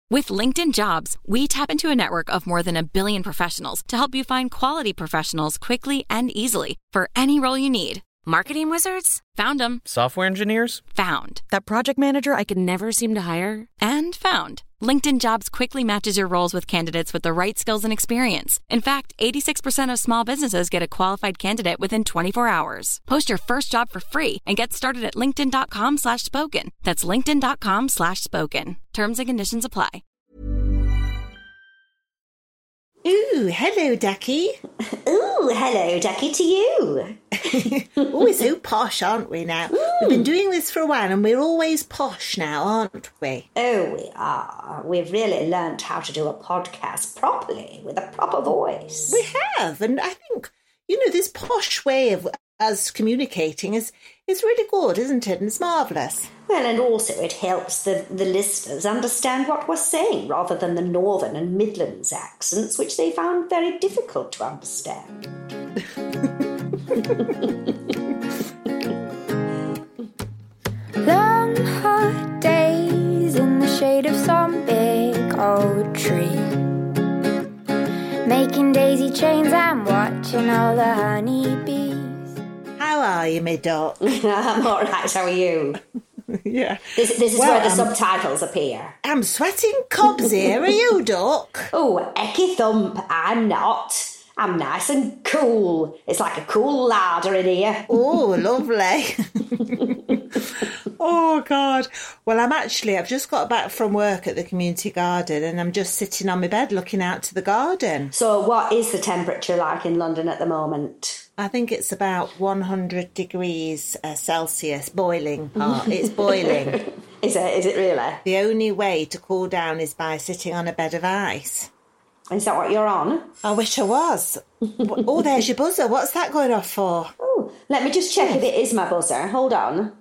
With LinkedIn Jobs, we tap into a network of more than 1 billion professionals to help you find quality professionals quickly and easily for any role you need. Marketing wizards? Found them. Software engineers? Found. That project manager I could never seem to hire? And found. LinkedIn Jobs quickly matches your roles with candidates with the right skills and experience. In fact, 86% of small businesses get a qualified candidate within 24 hours. Post your first job for free and get started at linkedin.com/spoken. That's linkedin.com/spoken. Terms and conditions apply. Ooh, hello, Ducky. Ooh, hello, Ducky, to you. Oh, we're so posh, aren't we now? Ooh. We've been doing this for a while and we're always posh now, aren't we? Oh, we are. We've really learnt how to do a podcast properly, with a proper voice. We have, and I think, this posh way of us communicating is really good, isn't it? And it's marvellous. Well, and also it helps the listeners understand what we're saying, rather than the Northern and Midlands accents, which they found very difficult to understand. Long hot days in the shade of some big old tree, making daisy chains and watching all the honeybees. How are you, my duck? I'm all right, how are you? Yeah. This is where the subtitles appear. I'm sweating cobs here, are you, duck? Oh, ecky thump, I'm not. I'm nice and cool. It's like a cool larder in here. Oh, lovely. Oh, God. Well, I've just got back from work at the community garden and I'm just sitting on my bed looking out to the garden. So what is the temperature like in London at the moment? I think it's about 100 degrees Celsius, boiling. It's boiling. Is it really? The only way to cool down is by sitting on a bed of ice. Is that what you're on? I wish I was. Oh, there's your buzzer. What's that going off for? Oh, let me just check if it is my buzzer. Hold on.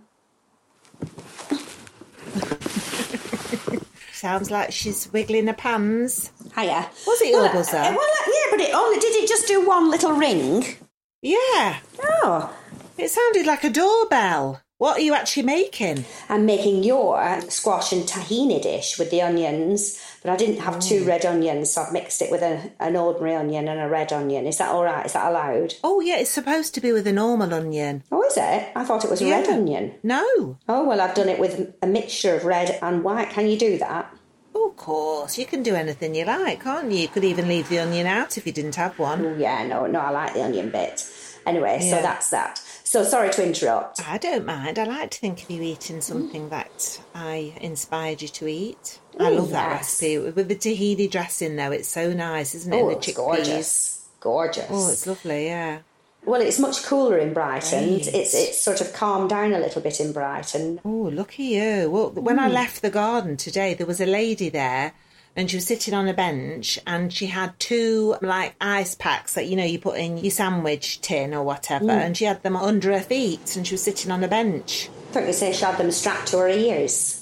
Sounds like she's wiggling her pans. Hiya. Was it your buzzer? Yeah, but did it just do one little ring? Yeah. Oh. It sounded like a doorbell. What are you actually making? I'm making your squash and tahini dish with the onions, but I didn't have 2 red onions, so I've mixed it with an ordinary onion and a red onion. Is that all right? Is that allowed? Oh, yeah, it's supposed to be with a normal onion. Oh, is it? I thought it was a red onion. No. Oh, well, I've done it with a mixture of red and white. Can you do that? Oh, of course. You can do anything you like, can't you? You could even leave the onion out if you didn't have one. Oh, yeah, no, I like the onion bit. Anyway, so that's that. So sorry to interrupt. I don't mind. I like to think of you eating something that I inspired you to eat. Ooh, I love that recipe. With the tahini dressing, though, it's so nice, isn't it? Oh, the it's chickpeas. Gorgeous. Oh, it's lovely, yeah. Well, it's much cooler in Brighton. Right. It's sort of calmed down a little bit in Brighton. Oh, look at you. Well, when I left the garden today, there was a lady there and she was sitting on a bench and she had 2, ice packs that, you put in your sandwich tin or whatever, and she had them under her feet and she was sitting on a bench. I thought you said she had them strapped to her ears.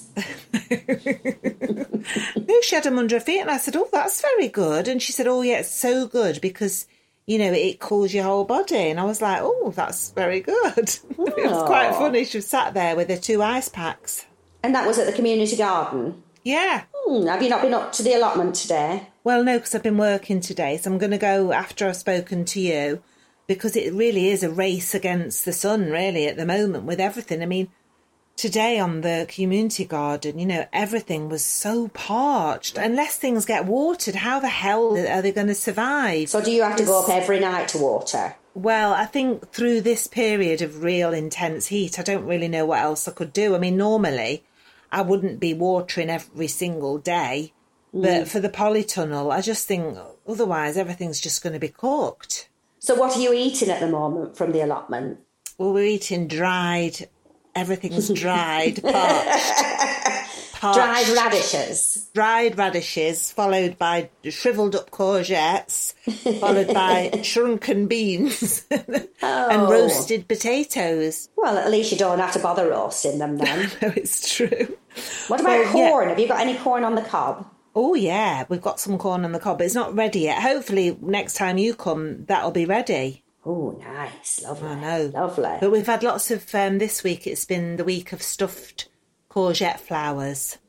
No, she had them under her feet and I said, oh, that's very good. And she said, oh, yeah, it's so good because it cools your whole body. And I was like, oh, that's very good. Oh. It was quite funny. She was sat there with her 2 ice packs. And that was at the community garden? Yeah. Have you not been up to the allotment today? Well, no, because I've been working today. So I'm going to go after I've spoken to you because it really is a race against the sun, really, at the moment with everything. I mean, today on the community garden, everything was so parched. Unless things get watered, how the hell are they going to survive? So do you have to go up every night to water? Well, I think through this period of real intense heat, I don't really know what else I could do. I mean, normally I wouldn't be watering every single day. But for the polytunnel, I just think otherwise everything's just going to be cooked. So what are you eating at the moment from the allotment? Well, we're eating dried. Everything's dried, parched. Dried radishes. Dried radishes, followed by shriveled up courgettes, followed by shrunken beans and roasted potatoes. Well, at least you don't have to bother roasting them then. No, it's true. What about corn? Yeah. Have you got any corn on the cob? Oh, yeah, we've got some corn on the cob, but it's not ready yet. Hopefully next time you come, that'll be ready. Oh, nice. Lovely. I know. Lovely. But we've had lots of, this week it's been the week of stuffed courgette flowers.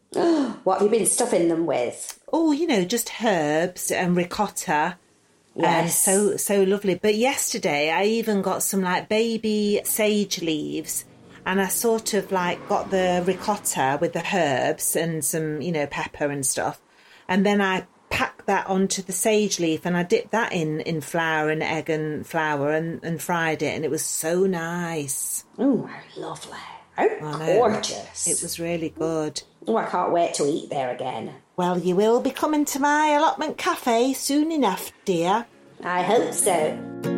What have you been stuffing them with? Oh, just herbs and ricotta. Yes. So lovely. But yesterday I even got some like baby sage leaves, and I sort of like got the ricotta with the herbs and some, pepper and stuff. And then I packed that onto the sage leaf and I dipped that in flour and egg and flour and fried it. And it was so nice. Oh, lovely. Oh, gorgeous. It was really good. Oh, I can't wait to eat there again. Well, you will be coming to my allotment cafe soon enough, dear. I hope so.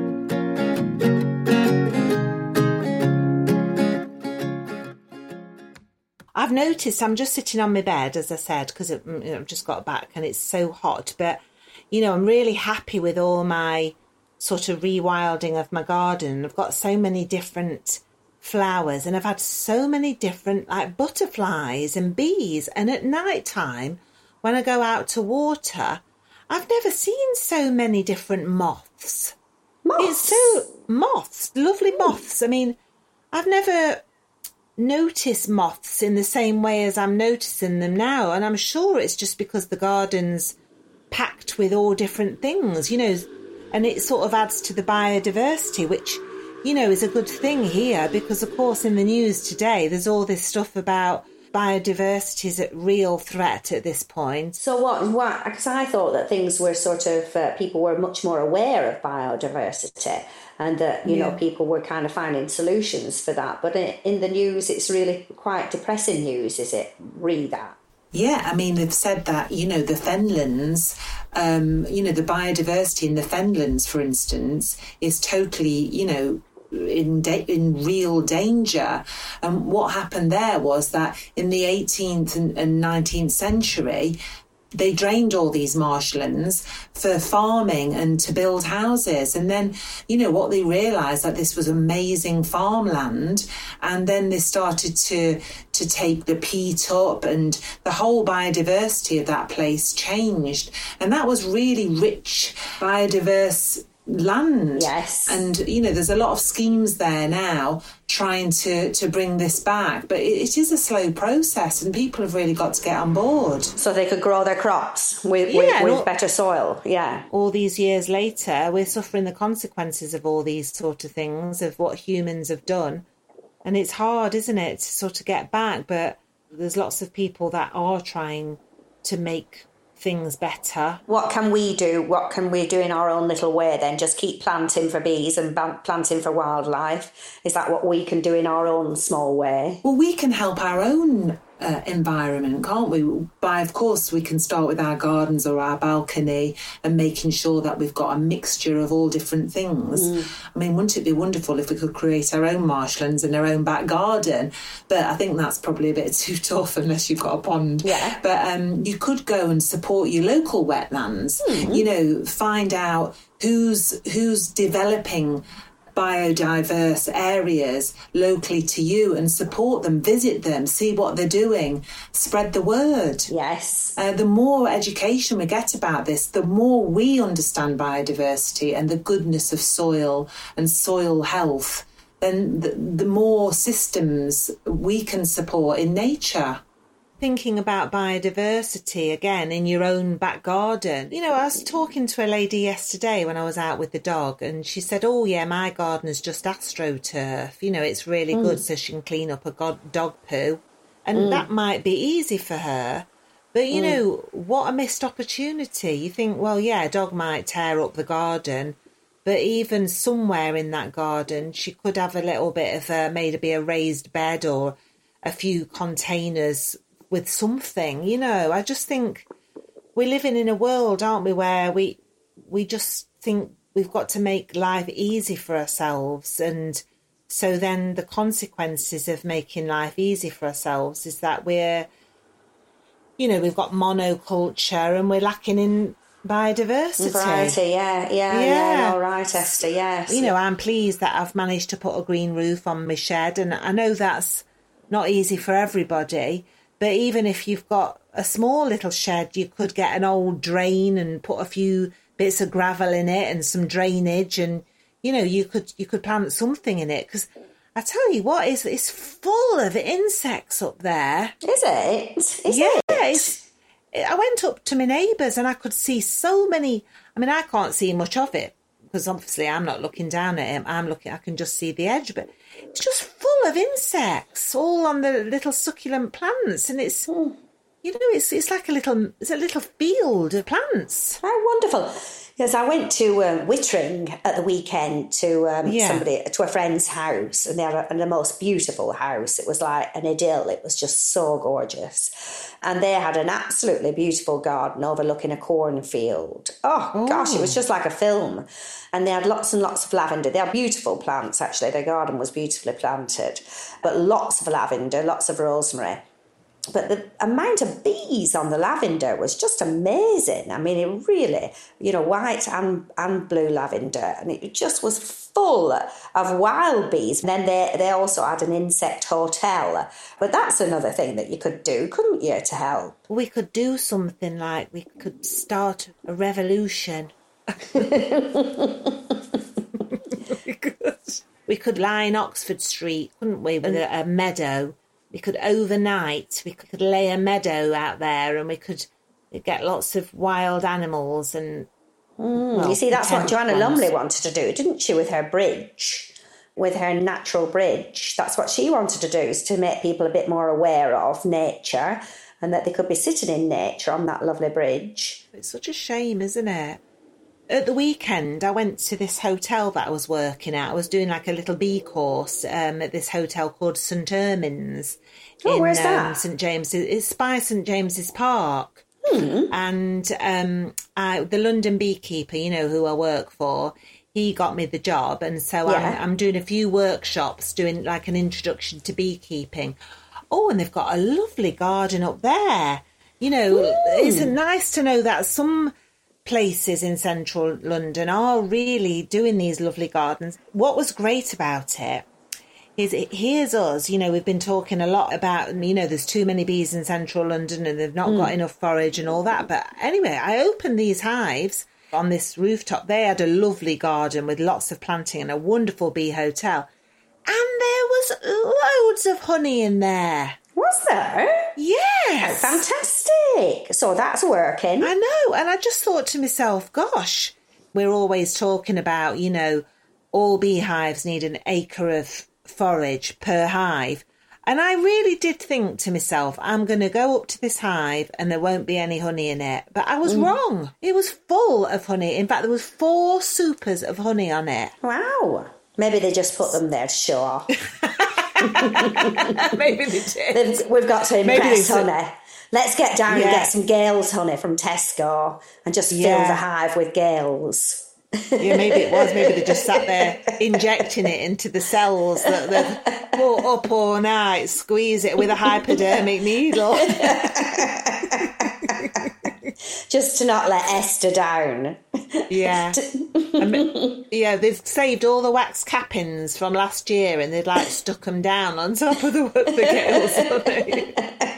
I've noticed I'm just sitting on my bed, as I said, because I've just got back and it's so hot. But, I'm really happy with all my sort of rewilding of my garden. I've got so many different flowers and I've had so many different like butterflies and bees. And at night time, when I go out to water, I've never seen so many different moths. Moths, lovely moths. I mean, I've never noticed moths in the same way as I'm noticing them now. And I'm sure it's just because the garden's packed with all different things, and it sort of adds to the biodiversity, which, is a good thing here because, of course, in the news today, there's all this stuff about biodiversity is at real threat at this point. So what, because I thought that things were sort of, people were much more aware of biodiversity and that, people were kind of finding solutions for that. But in the news, it's really quite depressing news, is it? Read that. Yeah, I mean, they've said that, the fenlands, the biodiversity in the fenlands, for instance, is totally, in real danger. And what happened there was that in the 18th and 19th century, they drained all these marshlands for farming and to build houses. And then, what they realised, that this was amazing farmland. And then they started to take the peat up and the whole biodiversity of that place changed. And that was really rich, biodiverse land. Yes. And, there's a lot of schemes there now trying to bring this back. But it is a slow process and people have really got to get on board. So they could grow their crops with better soil. Yeah. All these years later, we're suffering the consequences of all these sort of things, of what humans have done. And it's hard, isn't it, to sort of get back. But there's lots of people that are trying to make things better. What can we do? What can we do in our own little way then? Just keep planting for bees and planting for wildlife? Is that what we can do in our own small way? Well, we can help our own environment, can't we? Of course, we can start with our gardens or our balcony and making sure that we've got a mixture of all different things. I mean, wouldn't it be wonderful if we could create our own marshlands and our own back garden? But I think that's probably a bit too tough unless you've got a pond. Yeah. But you could go and support your local wetlands. Find out who's developing biodiverse areas locally to you and support them, visit them, see what they're doing, spread the word. Yes. The more education we get about this, the more we understand biodiversity and the goodness of soil and soil health, then the more systems we can support in nature. Thinking about biodiversity again in your own back garden. I was talking to a lady yesterday when I was out with the dog and she said, oh yeah, my gardener's just AstroTurf. It's really good so she can clean up a dog poo. And that might be easy for her. But, what a missed opportunity. You think, well, yeah, a dog might tear up the garden, but even somewhere in that garden, she could have a little bit of maybe a raised bed or a few containers with something, I just think we're living in a world, aren't we, where we just think we've got to make life easy for ourselves. And so then the consequences of making life easy for ourselves is that we've got monoculture and we're lacking in biodiversity. Variety, yeah. All right, Esther, yes. I'm pleased that I've managed to put a green roof on my shed, and I know that's not easy for everybody. But even if you've got a small little shed, you could get an old drain and put a few bits of gravel in it and some drainage, and you could plant something in it. Because I tell you what, it's full of insects up there. Is it? I went up to my neighbours and I could see so many. I mean, I can't see much of it because obviously I'm not looking down at him. I can just see the edge, but it's just full of insects, all on the little succulent plants, and it's. You know, it's like a little field of plants. How wonderful! Yes, I went to Wittering at the weekend to a friend's house, and they had the most beautiful house. It was like an idyll. It was just so gorgeous, and they had an absolutely beautiful garden overlooking a cornfield. Oh gosh, it was just like a film. And they had lots and lots of lavender. They had beautiful plants actually. Their garden was beautifully planted, but lots of lavender, lots of rosemary. But the amount of bees on the lavender was just amazing. I mean, it really, white and blue lavender. And it just was full of wild bees. And then they also had an insect hotel. But that's another thing that you could do, couldn't you, to help? We could do something like we could start a revolution. We could line Oxford Street, couldn't we, with a meadow. We could we could lay a meadow out there and we could get lots of wild animals and... you see, that's what Joanna Lumley wanted to do, didn't she, with her bridge, with her natural bridge? That's what she wanted to do, is to make people a bit more aware of nature and that they could be sitting in nature on that lovely bridge. It's such a shame, isn't it? At the weekend, I went to this hotel that I was working at. I was doing like a little bee course at this hotel called St Ermin's. Where's that? St James's. It's by St James's Park. And the London beekeeper, who I work for, he got me the job. And so I'm doing a few workshops, doing like an introduction to beekeeping. Oh, and they've got a lovely garden up there. Isn't it nice to know that some places in central London are really doing these lovely gardens. What was great about it is here's us, we've been talking a lot about, there's too many bees in central London and they've not got enough forage and all that. But anyway, I opened these hives on this rooftop. They had a lovely garden with lots of planting and a wonderful bee hotel. And there was loads of honey in there. Was there? Yes. Fantastic. So that's working. I know. And I just thought to myself, gosh, we're always talking about, all beehives need an acre of forage per hive. And I really did think to myself, I'm going to go up to this hive and there won't be any honey in it. But I was wrong. It was full of honey. In fact, there was 4 supers of honey on it. Wow. Maybe they just put them there to show off. Maybe they did. We've got to impress honey. Let's get down and get some Gales honey from Tesco and just fill the hive with Gales. Yeah, maybe it was. Maybe they just sat there injecting it into the cells that they've put up all night, squeeze it with a hypodermic needle. Just to not let Esther down. Yeah. They've saved all the wax cappings from last year and they'd stuck them down on top of the Gales honey.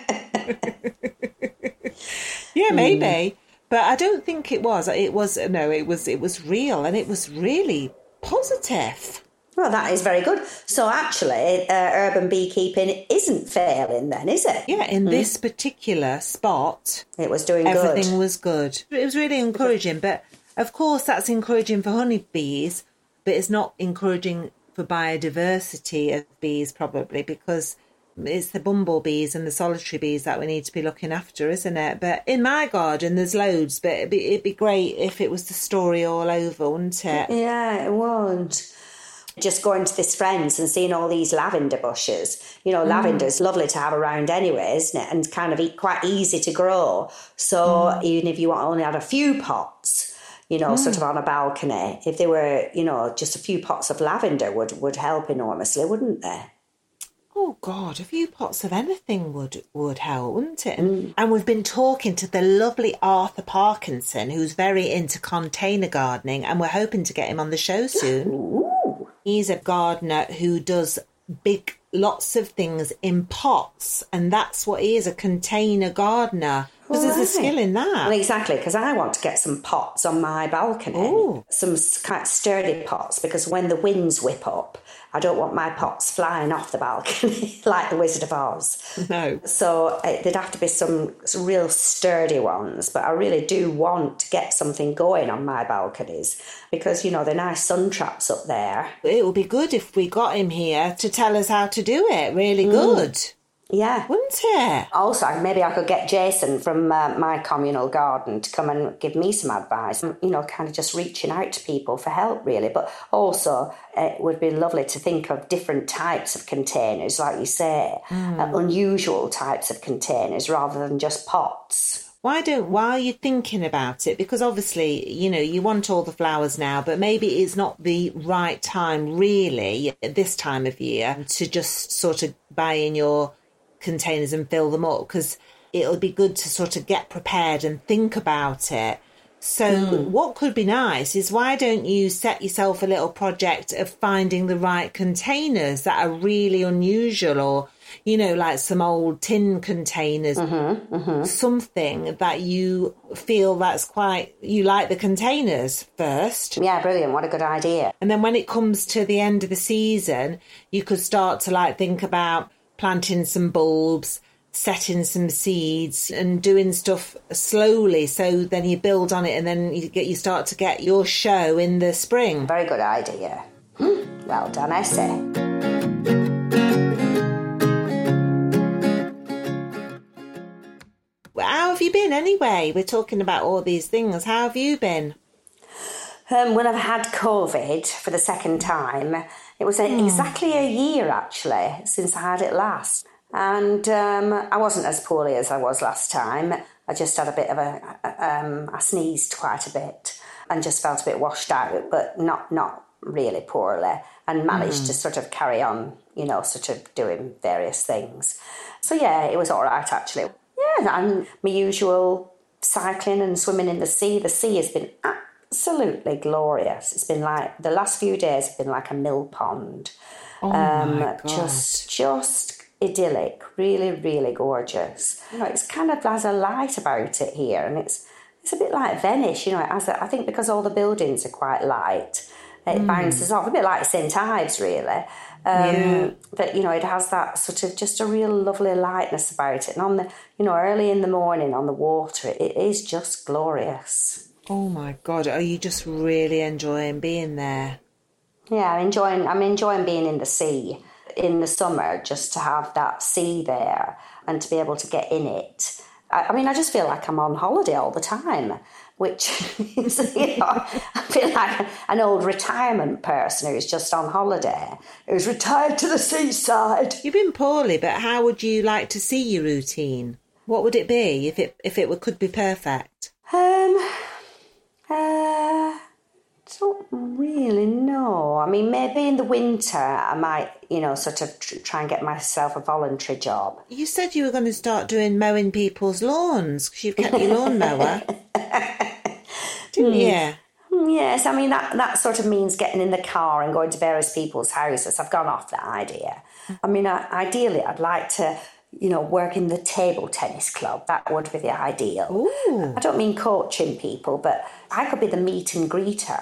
Yeah, maybe. But I don't think it was. It was real and it was really positive. Well, that is very good. So actually, urban beekeeping isn't failing then, is it? Yeah, in this particular spot, it was doing everything good. Everything was good. It was really encouraging. But of course, that's encouraging for honeybees, but it's not encouraging for biodiversity of bees probably, because it's the bumblebees and the solitary bees that we need to be looking after, isn't it? But in my garden, there's loads, but it'd be great if it was the story all over, wouldn't it? Yeah, it would. Just going to this friend's and seeing all these lavender bushes. Lavender's lovely to have around anyway, isn't it? And kind of quite easy to grow. So even if you only had a few pots, sort of on a balcony, if they were, just a few pots of lavender would help enormously, wouldn't they? Oh, God, a few pots of anything would help, wouldn't it? And we've been talking to the lovely Arthur Parkinson, who's very into container gardening, and we're hoping to get him on the show soon. Ooh. He's a gardener who does lots of things in pots, and that's what he is, a container gardener. Because there's a skill in that. Well, exactly, because I want to get some pots on my balcony. Ooh. Some quite sturdy pots, because when the winds whip up, I don't want my pots flying off the balcony like the Wizard of Oz. No. So there'd have to be some real sturdy ones, but I really do want to get something going on my balconies because, you know, they're nice sun traps up there. It would be good if we got him here to tell us how to do it. Really good. Yeah. Wouldn't it? Also, maybe I could get Jason from my communal garden to come and give me some advice. You know, kind of just reaching out to people for help, really. But also, it would be lovely to think of different types of containers, like you say, unusual types of containers rather than just pots. While you're thinking about it, because obviously, you know, you want all the flowers now, but maybe it's not the right time, really, at this time of year, to just sort of buy in your containers and fill them up, because it'll be good to sort of get prepared and think about it. So what could be nice is, why don't you set yourself a little project of finding the right containers that are really unusual, or, you know, like some old tin containers, something that you feel you like the containers first. Yeah, brilliant. What a good idea. And then when it comes to the end of the season, you could start to like think about planting some bulbs, setting some seeds and doing stuff slowly, so then you build on it and then you start to get your show in the spring. Very good idea. Well done, Essie. How have you been anyway? We're talking about all these things. How have you been? When I've had COVID for the second time, it was exactly a year, actually, since I had it last. And I wasn't as poorly as I was last time. I just had a bit of I sneezed quite a bit and just felt a bit washed out, but not really poorly, and managed to sort of carry on, you know, sort of doing various things. So, yeah, it was all right, actually. Yeah, and my usual cycling and swimming in the sea. The sea has been absolutely glorious. It's been like, the last few days have been like a mill pond. Oh my God. Just idyllic, really, really gorgeous. You know, it's kind of has a light about it here, and it's a bit like Venice, you know. I think because all the buildings are quite light, it bounces off, a bit like St Ives, really. But, you know, it has that sort of just a real lovely lightness about it. And on the, you know, early in the morning on the water, it is just glorious. Oh my God, are you just really enjoying being there? Yeah, I'm enjoying being in the sea in the summer, just to have that sea there and to be able to get in it. I mean, I just feel like I'm on holiday all the time, which is, you know, I feel like an old retirement person who's just on holiday, who's retired to the seaside. You've been poorly, but how would you like to see your routine? What would it be if it could be perfect? Don't really know. I mean, maybe in the winter I might, you know, sort of try and get myself a voluntary job. You said you were going to start doing mowing people's lawns because you've kept your lawnmower. Didn't you? Yes, I mean, that sort of means getting in the car and going to various people's houses. I've gone off that idea. I mean, ideally, I'd like to, you know, work in the table tennis club. That would be the ideal. Ooh. I don't mean coaching people, but I could be the meet and greeter.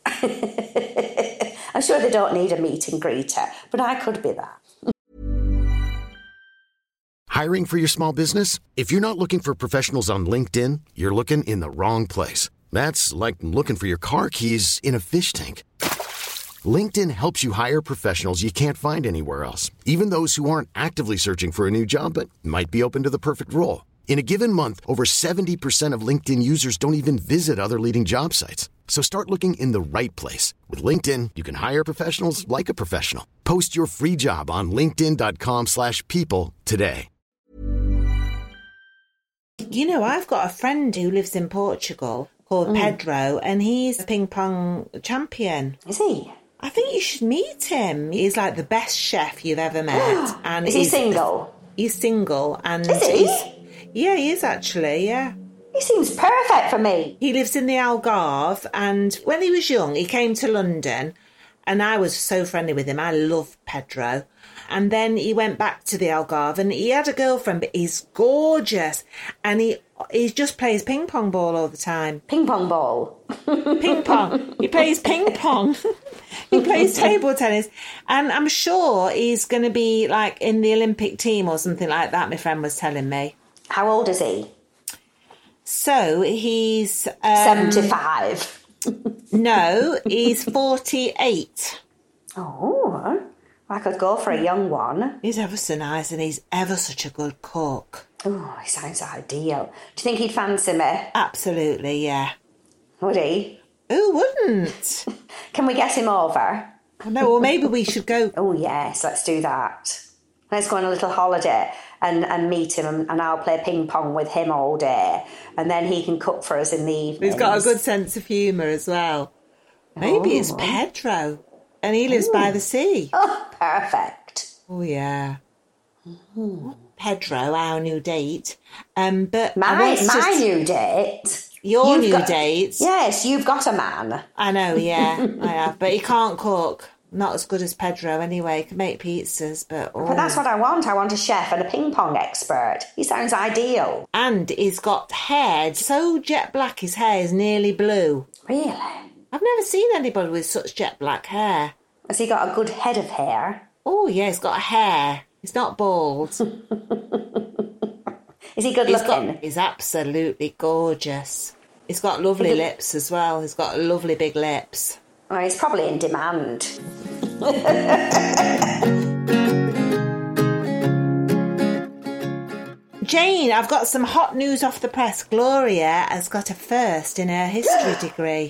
I'm sure they don't need a meet and greeter, but I could be that. Hiring for your small business? If you're not looking for professionals on LinkedIn, you're looking in the wrong place. That's like looking for your car keys in a fish tank. LinkedIn helps you hire professionals you can't find anywhere else, even those who aren't actively searching for a new job but might be open to the perfect role. In a given month, over 70% of LinkedIn users don't even visit other leading job sites. So start looking in the right place. With LinkedIn, you can hire professionals like a professional. Post your free job on linkedin.com/people today. You know, I've got a friend who lives in Portugal called Pedro, and he's a ping pong champion. Is he? I think you should meet him. He's like the best chef you've ever met. And is he single? He's single. And is he? Yeah, he is actually, yeah. He seems perfect for me. He lives in the Algarve, and when he was young, he came to London, and I was so friendly with him. I love Pedro. And then he went back to the Algarve and he had a girlfriend, but he's gorgeous. And he just plays ping pong ball all the time. Ping pong ball. Ping pong. He plays ping pong. He plays table tennis. And I'm sure he's going to be like in the Olympic team or something like that, my friend was telling me. How old is he? So he's... 75. No, he's 48. Oh, I could go for a young one. He's ever so nice and he's ever such a good cook. Oh, he sounds ideal. Do you think he'd fancy me? Absolutely, yeah. Would he? Who wouldn't? Can we get him over? No, well, maybe we should go. Oh, yes, let's do that. Let's go on a little holiday and meet him, and I'll play ping pong with him all day. And then he can cook for us in the evening. He's got a good sense of humour as well. Maybe it's Pedro, and he lives by the sea. Oh, perfect. Oh, yeah. Pedro, our new date. But my new date? Your new date? Yes, you've got a man. I know, yeah, I have. But he can't cook. Not as good as Pedro anyway. He can make pizzas, but... But that's what I want. I want a chef and a ping pong expert. He sounds ideal. And he's got hair so jet black, his hair is nearly blue. Really? I've never seen anybody with such jet black hair. Has he got a good head of hair? Oh, yeah, he's got a hair. He's not bald. Is he good looking? He's absolutely gorgeous. He's got lovely lips as well. He's got lovely big lips. Oh, he's probably in demand. Jane, I've got some hot news off the press. Gloria has got a first in her history degree.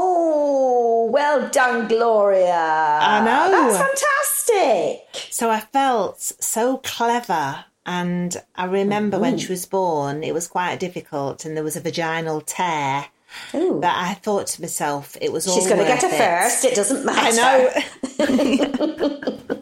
Oh, well done, Gloria. I know. That's fantastic. So I felt so clever. And I remember when she was born, it was quite difficult and there was a vaginal tear. Ooh. But I thought to myself, it was all She's going to get worth a first. It doesn't matter. I know.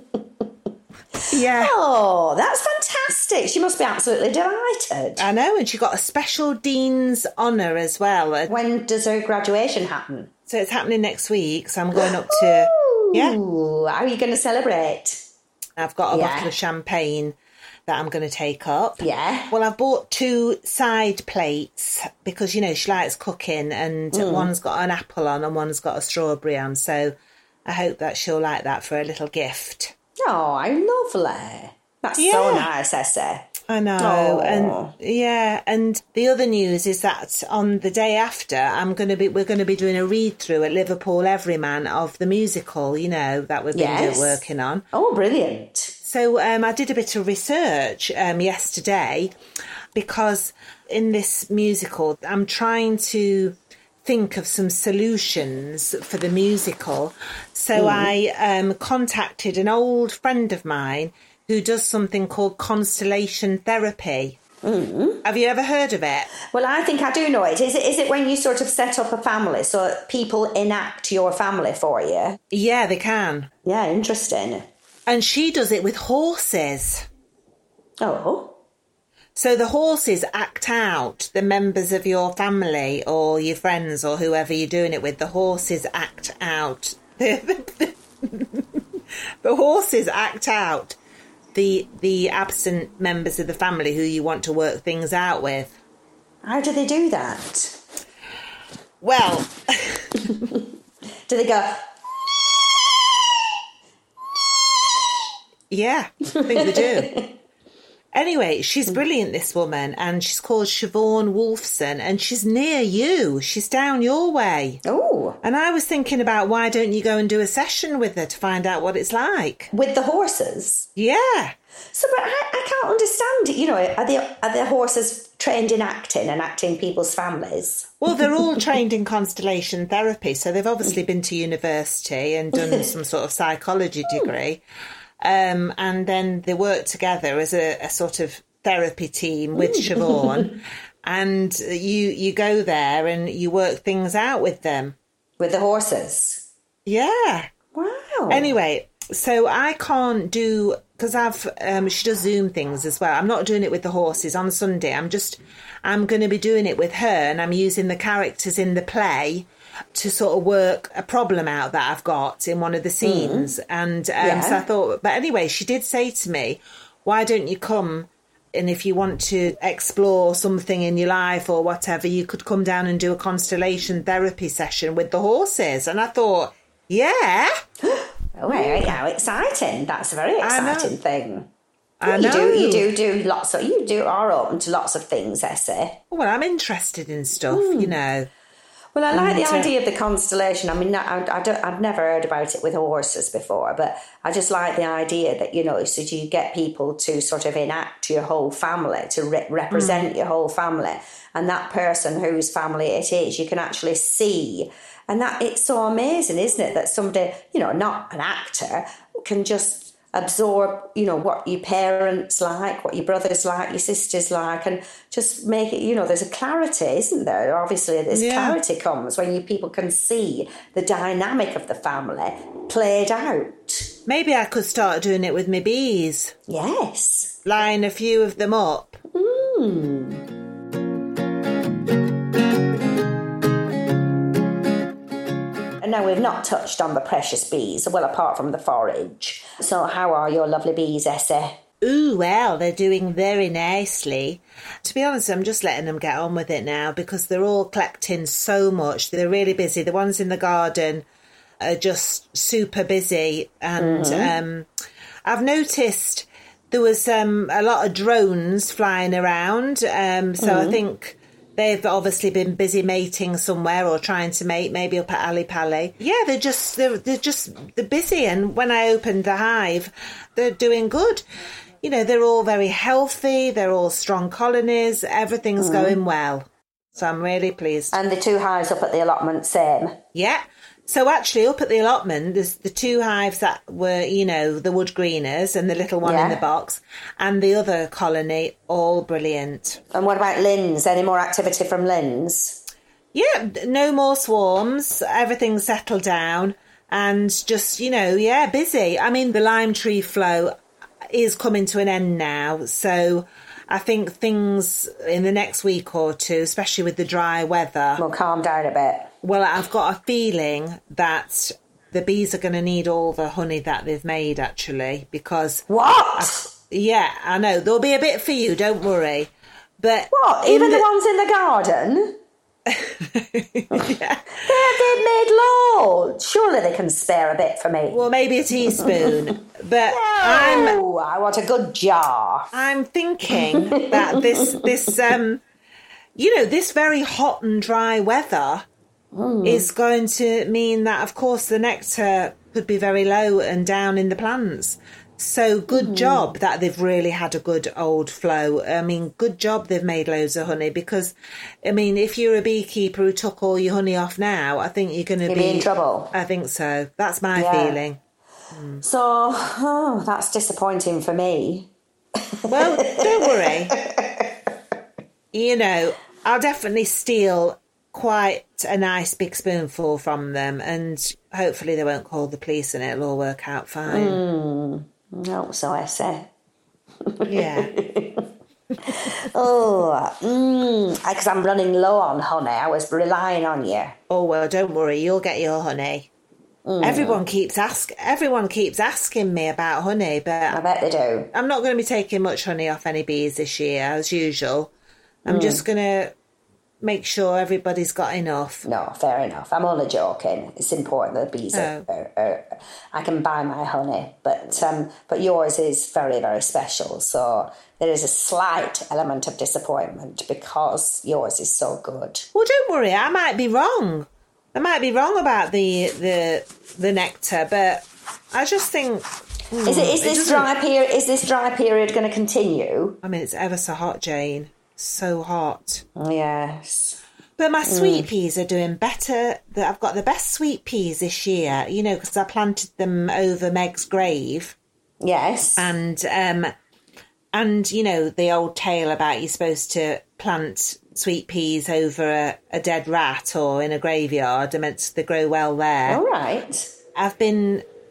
Yeah. Oh, that's fantastic. She must be absolutely delighted. I know, and she got a special Dean's Honour as well. When does her graduation happen? So it's happening next week, so I'm going up to... Yeah. How are you going to celebrate? I've got a bottle of champagne that I'm going to take up. Yeah. Well, I've bought 2 side plates because, you know, she likes cooking and one's got an apple on and one's got a strawberry on. So I hope that she'll like that for a little gift. Oh, how lovely. That's so nice, Essie. I know. And the other news is that on the day after, we're going to be doing a read through at Liverpool Everyman of the musical, you know, that we've been working on. Oh, brilliant. So I did a bit of research yesterday because in this musical, I'm trying to think of some solutions for the musical. So I contacted an old friend of mine who does something called constellation therapy. Have you ever heard of it? Well, I think I do know it. Is it when you sort of set up a family so people enact your family for you? Yeah, they can. Yeah, interesting. And she does it with horses. Oh. So the horses act out the members of your family or your friends or whoever you're doing it with. The horses act out. The horses act out the absent members of the family who you want to work things out with. How do they do that? Well... Do they go... Yeah, I think they do. Anyway, she's brilliant, this woman, and she's called Siobhan Wolfson, and she's near you. She's down your way. Oh. And I was thinking about why don't you go and do a session with her to find out what it's like. With the horses? Yeah. So, but I can't understand, you know, are the horses trained in acting and acting people's families? Well, they're all trained in constellation therapy, so they've obviously been to university and done some sort of psychology degree. And then they work together as a sort of therapy team with Siobhan. And you go there and you work things out with them. With the horses? Yeah. Wow. Anyway, so I can't do because she does Zoom things as well. I'm not doing it with the horses on Sunday. I'm going to be doing it with her, and I'm using the characters in the play to sort of work a problem out that I've got in one of the scenes. And so I thought, but anyway, she did say to me, why don't you come, and if you want to explore something in your life or whatever, you could come down and do a constellation therapy session with the horses. And I thought, yeah. Oh, how exciting. That's a very exciting thing. I know. You are open to lots of things, Essie. Well, I'm interested in stuff, you know. Well, I like the idea of the constellation. I mean, I've never heard about it with horses before, but I just like the idea that, you know, so you get people to sort of enact your whole family, to represent your whole family. And that person whose family it is, you can actually see. And that it's so amazing, isn't it, that somebody, you know, not an actor, can just absorb, you know, what your parents like, what your brothers like, your sisters like, and just make it, you know, there's a clarity, isn't there? Obviously, this clarity comes when people can see the dynamic of the family played out. Maybe I could start doing it with my bees. Yes. Line a few of them up. And now we've not touched on the precious bees, well, apart from the forage. So how are your lovely bees, Essie? Ooh, well, they're doing very nicely. To be honest, I'm just letting them get on with it now because they're all collecting so much. They're really busy. The ones in the garden are just super busy. And I've noticed there was a lot of drones flying around. So I think they've obviously been busy mating somewhere or trying to mate, maybe up at Ali Pali. Yeah, they're busy. And when I opened the hive, they're doing good. You know, they're all very healthy. They're all strong colonies. Everything's going well. So I'm really pleased. And the 2 hives up at the allotment, same? Yeah. So actually up at the allotment, there's the 2 hives that were, you know, the wood greeners and the little one in the box, and the other colony, all brilliant. And what about Lynn's? Any more activity from Lynn's? Yeah, no more swarms. Everything's settled down and just, you know, busy. I mean, the lime tree flow is coming to an end now. So I think things in the next week or two, especially with the dry weather, will calm down a bit. Well, I've got a feeling that the bees are going to need all the honey that they've made, actually, because... What? I know. There'll be a bit for you, don't worry. But what? Even the ones in the garden? Yeah. They've made loads. Surely they can spare a bit for me. Well, maybe a teaspoon. But no, I want a good jar. I'm thinking that this you know, this very hot and dry weather is going to mean that, of course, the nectar could be very low and down in the plants. So good job that they've really had a good old flow. I mean, good job they've made loads of honey because, I mean, if you're a beekeeper who took all your honey off now, I think you're going to be in trouble. I think so. That's my feeling. So, that's disappointing for me. Well, don't worry. You know, I'll definitely steal quite a nice big spoonful from them and hopefully they won't call the police and it'll all work out fine. No, so I say. Yeah. Because I'm running low on honey. I was relying on you. Oh, well, don't worry. You'll get your honey. Everyone keeps asking me about honey, but I bet they do. I'm not going to be taking much honey off any bees this year, as usual. I'm just going to make sure everybody's got enough. No, fair enough. I'm only joking. It's important that the bees I can buy my honey, but yours is very, very special. So there is a slight element of disappointment because yours is so good. Well, don't worry. I might be wrong. I might be wrong about the nectar, but I just think... Is this dry period going to continue? I mean, it's ever so hot, Jane. So hot. Yes. But my sweet peas are doing better. I've got the best sweet peas this year, you know, because I planted them over Meg's grave. Yes. And you know, the old tale about you're supposed to plant sweet peas over a dead rat or in a graveyard, and they grow well there. All right. I've been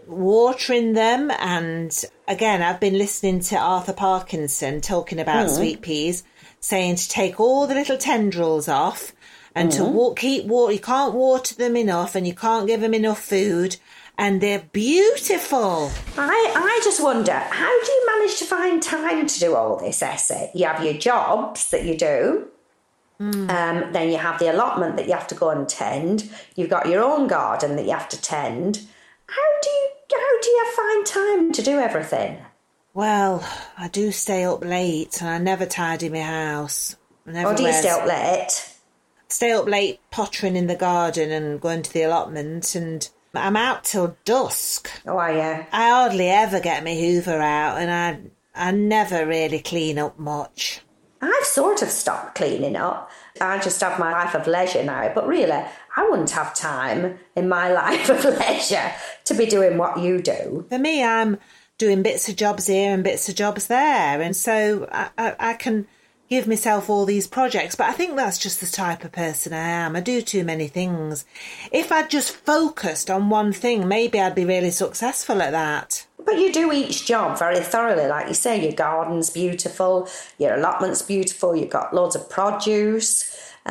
watering them. And again, I've been listening to Arthur Parkinson talking about sweet peas, saying to take all the little tendrils off and to keep water. You can't water them enough and you can't give them enough food. And they're beautiful. I just wonder, how do you manage to find time to do all this, Essie? You have your jobs that you do. Then you have the allotment that you have to go and tend. You've got your own garden that you have to tend. How do you find time to do everything? Well, I do stay up late and I never tidy my house. Do you stay up late? Stay up late pottering in the garden and going to the allotment, and I'm out till dusk. Oh, are you? I hardly ever get my Hoover out, and I never really clean up much. I've sort of stopped cleaning up. I just have my life of leisure now. But really, I wouldn't have time in my life of leisure to be doing what you do. For me, I'm doing bits of jobs here and bits of jobs there. And so I can give myself all these projects. But I think that's just the type of person I am. I do too many things. If I'd just focused on one thing, maybe I'd be really successful at that. But you do each job very thoroughly. Like you say, your garden's beautiful, your allotment's beautiful, you've got loads of produce.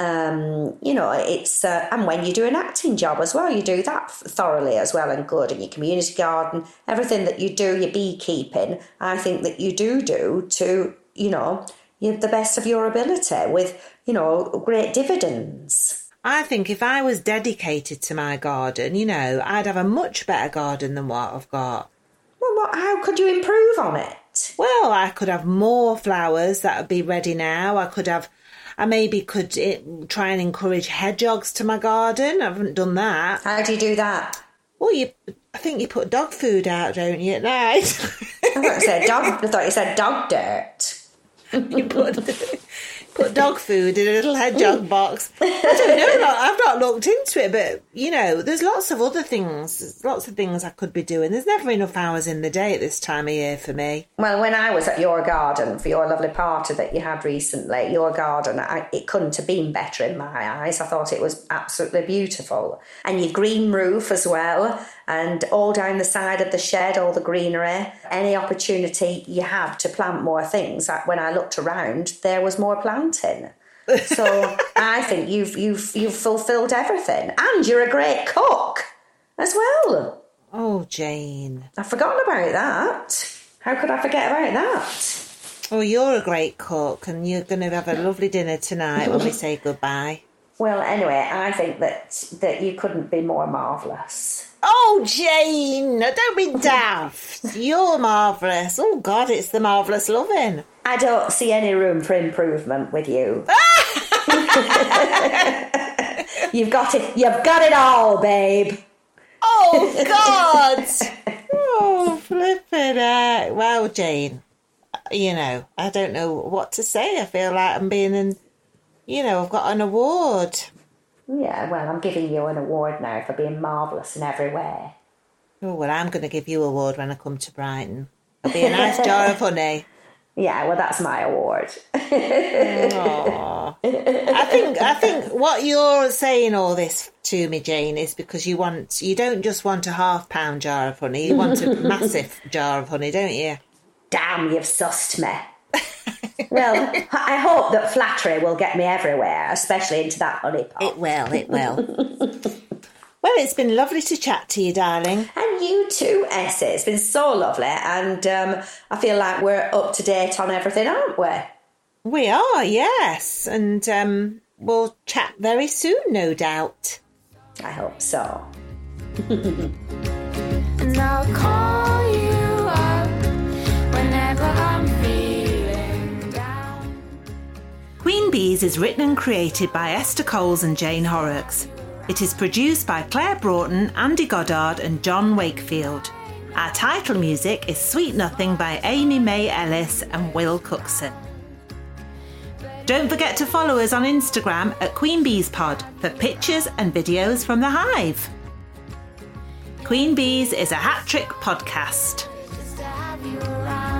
It's and when you do an acting job as well, you do that thoroughly as well and good. And your community garden, everything that you do, your beekeeping, I think that you do to, the best of your ability with, great dividends. I think if I was dedicated to my garden, I'd have a much better garden than what I've got. Well, how could you improve on it? Well, I could have more flowers that would be ready now. I maybe could try and encourage hedgehogs to my garden. I haven't done that. How do you do that? Well, I think you put dog food out, don't you, at night? I thought you said dog dirt. You put dog food in a little hedgehog box. I don't know, I've not looked into it, but, there's lots of other things. There's lots of things I could be doing. There's never enough hours in the day at this time of year for me. Well, when I was at your garden for your lovely party that you had recently, your garden, it couldn't have been better in my eyes. I thought it was absolutely beautiful. And your green roof as well, and all down the side of the shed, all the greenery. Any opportunity you have to plant more things. When I looked around, there was more planting. So I think you've fulfilled everything, and you're a great cook as well. Oh, Jane, I've forgotten about that. How could I forget about that? Oh, you're a great cook, and you're going to have a lovely dinner tonight when we say goodbye. Well, anyway, I think that you couldn't be more marvellous. Oh, Jane, don't be daft. You're marvellous. Oh, God, it's the marvellous loving. I don't see any room for improvement with you. You've got it all, babe. Oh, God. Oh, flipping heck. Well, Jane, I don't know what to say. I feel like I'm being I've got an award. Yeah, well, I'm giving you an award now for being marvellous in every way. Oh, well, I'm going to give you an award when I come to Brighton. It'll be a nice jar of honey. Yeah, well, that's my award. I think what you're saying all this to me, Jane, is because you don't just want a £0.5 jar of honey, you want a massive jar of honey, don't you? Damn, you've sussed me. Well, I hope that flattery will get me everywhere, especially into that honey pot. It will. Well, it's been lovely to chat to you, darling. And you too, Essie. It's been so lovely, and I feel like we're up to date on everything, aren't we? We are, yes. And we'll chat very soon, no doubt. I hope so. And I'll call you up whenever I'm feeling down. Queen Bees is written and created by Esther Coles and Jane Horrocks. It is produced by Claire Broughton, Andy Goddard and John Wakefield. Our title music is Sweet Nothing by Amy May Ellis and Will Cookson. Don't forget to follow us on Instagram at Queen Bees Pod for pictures and videos from the hive. Queen Bees is a hat-trick podcast. Just to have you around.